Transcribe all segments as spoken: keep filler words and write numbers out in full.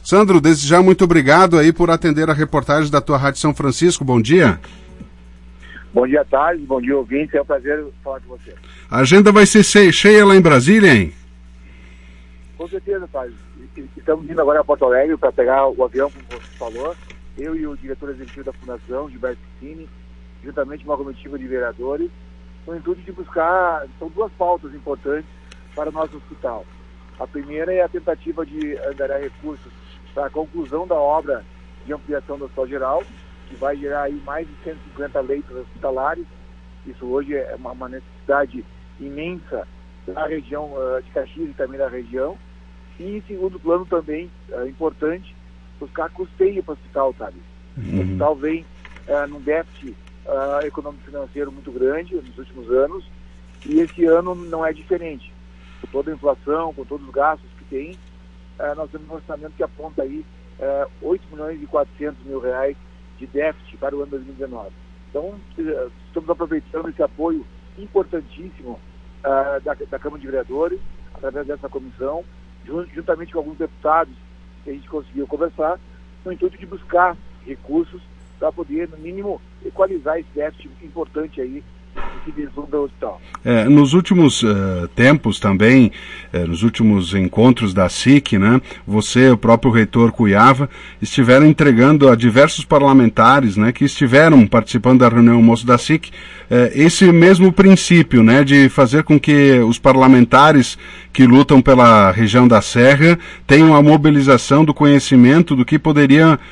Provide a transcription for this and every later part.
Sandro, desde já muito obrigado aí por atender a reportagem da tua Rádio São Francisco. Bom dia. Bom dia, Thales. Bom dia, ouvintes. É um prazer falar com você. A agenda vai ser cheia lá em Brasília, hein? Com certeza, Thales. Estamos indo agora a Porto Alegre para pegar o avião, como você falou. Eu e o diretor executivo da Fundação, Gilberto Piscini, juntamente com uma comitiva de vereadores, com o intuito de buscar, são duas pautas importantes para o nosso hospital. A primeira é a tentativa de angariar recursos para a conclusão da obra de ampliação do Hospital Geral, que vai gerar aí mais de cento e cinquenta leitos hospitalares. Isso hoje é uma, uma necessidade imensa da região uh, de Caxias e também da região. E, em segundo plano, também uh, importante, buscar custeio para o hospital, sabe? Uhum. O hospital vem uh, num déficit uh, econômico-financeiro muito grande nos últimos anos, e esse ano não é diferente. Com toda a inflação, com todos os gastos que tem, uh, nós temos um orçamento que aponta aí uh, oito milhões e quatrocentos mil reais de déficit para o ano dois mil e dezenove. Então, uh, estamos aproveitando esse apoio importantíssimo uh, da, da Câmara de Vereadores, através dessa comissão, juntamente com alguns deputados que a gente conseguiu conversar, no intuito de buscar recursos para poder, no mínimo, equalizar esse déficit importante aí que vislumbra o hospital. É, nos últimos uh, tempos também, uh, nos últimos encontros da S I C, né, você, o próprio reitor Cuyava, estiveram entregando a diversos parlamentares, né, que estiveram participando da reunião almoço da S I C, uh, esse mesmo princípio, né, de fazer com que os parlamentares que lutam pela região da Serra tenham a mobilização do conhecimento do que poderia uh,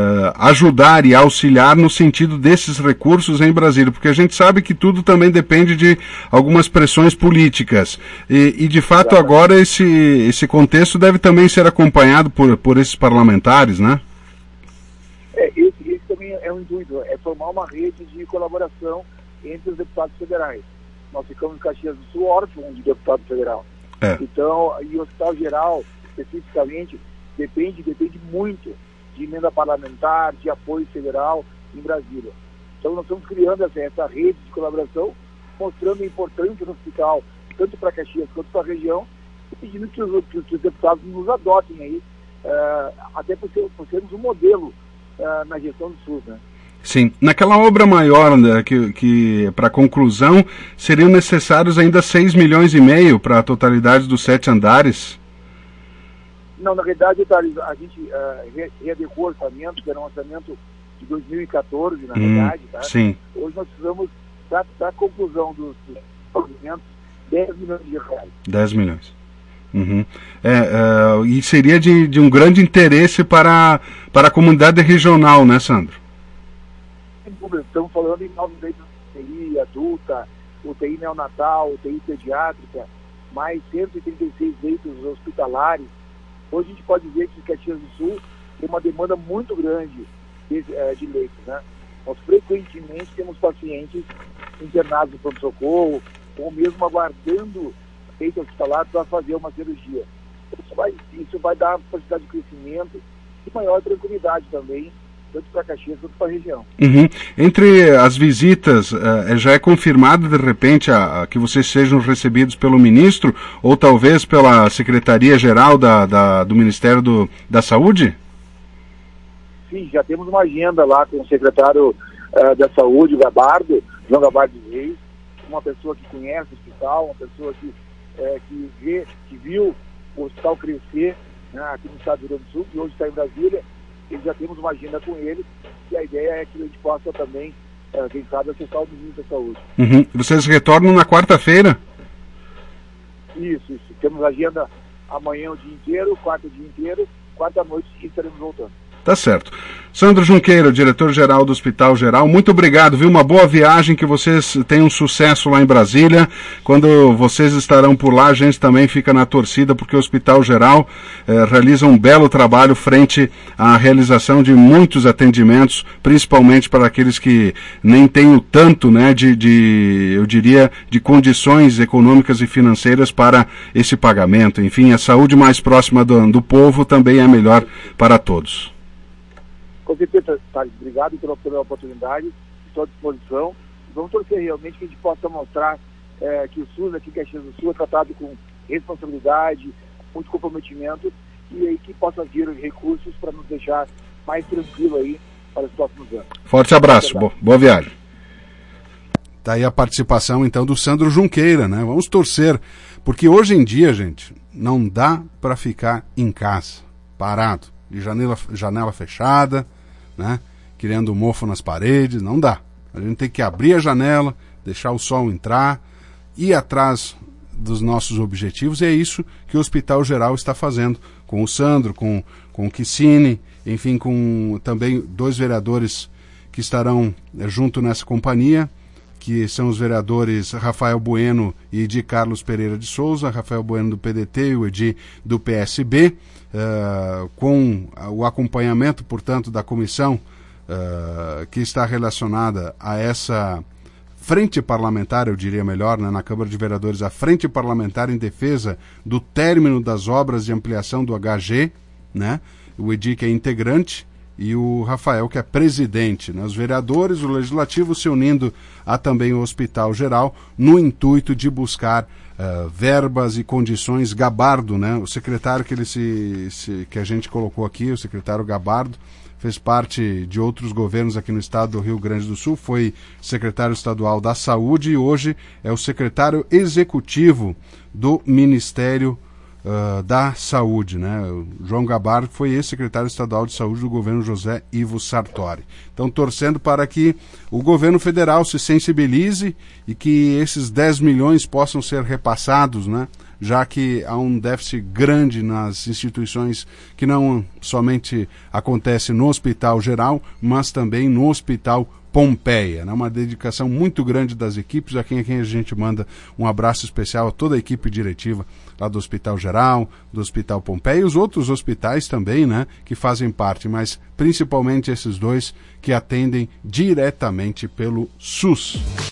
ajudar e auxiliar no sentido desses recursos em Brasília, porque a gente sabe que tudo também depende de algumas pressões políticas. E, e de fato, agora esse, esse contexto deve também ser acompanhado por, por esses parlamentares, né? É, esse, esse também é um intuito, é formar uma rede de colaboração entre os deputados federais. Nós ficamos em Caxias do Sul órfãos de deputado federal. É. Então, e o Hospital Geral, especificamente, depende, depende muito de emenda parlamentar, de apoio federal em Brasília. Então, nós estamos criando essa, essa rede de colaboração, mostrando a importância do hospital, tanto para Caxias quanto para a região, e pedindo que os, que os deputados nos adotem aí, uh, até por, ser, por sermos um modelo uh, na gestão do SUS, né? Sim. Naquela obra maior, né, que, que para conclusão, seriam necessários ainda seis milhões e meio para a totalidade dos sete andares? Não, na verdade, a gente uh, readequou o orçamento, que era um orçamento de dois mil e quatorze, na hum, verdade, tá? Sim. Hoje nós precisamos, para a conclusão dos projetos, dez milhões de reais. dez milhões. Uhum. É, uh, e seria de, de um grande interesse para, para a comunidade regional, né, Sandro? Estamos falando em novos leitos de U T I adulta, U T I neonatal, U T I pediátrica, mais cento e trinta e seis leitos hospitalares. Hoje a gente pode dizer que Caxias do Sul tem uma demanda muito grande de, de leitos, né? Nós frequentemente temos pacientes internados no pronto-socorro, ou mesmo aguardando leito hospitalar para fazer uma cirurgia. Isso vai, isso vai dar possibilidade de crescimento e maior tranquilidade também, tanto para Caxias quanto para a região. Uhum. Entre as visitas, uh, já é confirmado de repente a, a que vocês sejam recebidos pelo ministro ou talvez pela Secretaria-Geral da, da, do Ministério do, da Saúde? Sim, já temos uma agenda lá com o secretário uh, da Saúde, o Gabardo, João Gabardo Reis, uma pessoa que conhece o hospital, uma pessoa que, uh, que, vê, que viu o hospital crescer, né, aqui no estado do Rio Grande do Sul, que hoje está em Brasília. E já temos uma agenda com ele, e a ideia é que a gente possa também, uh, quem sabe, acessar o ministro da Saúde. Uhum. Vocês retornam na quarta-feira? Isso, isso. Temos agenda amanhã o dia inteiro, quarta o dia inteiro, quarta noite e estaremos voltando. Tá certo. Sandro Junqueira, diretor-geral do Hospital Geral, muito obrigado, viu? Uma boa viagem, que vocês tenham sucesso lá em Brasília. Quando vocês estarão por lá, a gente também fica na torcida, porque o Hospital Geral eh, realiza um belo trabalho frente à realização de muitos atendimentos, principalmente para aqueles que nem têm o tanto, né, de, de, eu diria, de condições econômicas e financeiras para esse pagamento. Enfim, a saúde mais próxima do, do povo também é melhor para todos. Com certeza, Thales, obrigado pela, pela oportunidade, estou à disposição. Vamos torcer realmente que a gente possa mostrar é, que o SUS aqui em Caxias do Sul é tratado com responsabilidade, muito comprometimento, e aí que possa vir recursos para nos deixar mais tranquilo aí para os próximos anos. Forte abraço, boa, boa viagem. Tá aí a participação, então, do Sandro Junqueira, né? Vamos torcer, porque hoje em dia, gente, não dá para ficar em casa, parado, de janela, janela fechada, né? Criando mofo nas paredes, não dá. A gente tem que abrir a janela, deixar o sol entrar, ir atrás dos nossos objetivos, e é isso que o Hospital Geral está fazendo, com o Sandro, com, com o Kicine, enfim, com também dois vereadores que estarão é, junto nessa companhia, que são os vereadores Rafael Bueno e Edi Carlos Pereira de Souza, Rafael Bueno do P D T e o Edi do P S B, uh, com o acompanhamento, portanto, da comissão uh, que está relacionada a essa frente parlamentar, eu diria melhor, né, na Câmara de Vereadores, a frente parlamentar em defesa do término das obras de ampliação do H G, né, o Edi que é integrante, e o Rafael, que é presidente, né? Os vereadores, o Legislativo se unindo a também o Hospital Geral, no intuito de buscar uh, verbas e condições. Gabardo, né? O secretário que, ele se, se, que a gente colocou aqui, o secretário Gabardo, fez parte de outros governos aqui no estado do Rio Grande do Sul, foi secretário estadual da Saúde e hoje é o secretário executivo do Ministério Uh, da Saúde, né? O João Gabardo foi ex-secretário estadual de saúde do governo José Ivo Sartori. Então, torcendo para que o governo federal se sensibilize e que esses dez milhões possam ser repassados, né? Já que há um déficit grande nas instituições que não somente acontece no Hospital Geral, mas também no Hospital Pompeia, né? Uma dedicação muito grande das equipes, a quem, a quem a gente manda um abraço especial a toda a equipe diretiva lá do Hospital Geral, do Hospital Pompeia e os outros hospitais também, né, que fazem parte, mas principalmente esses dois que atendem diretamente pelo SUS.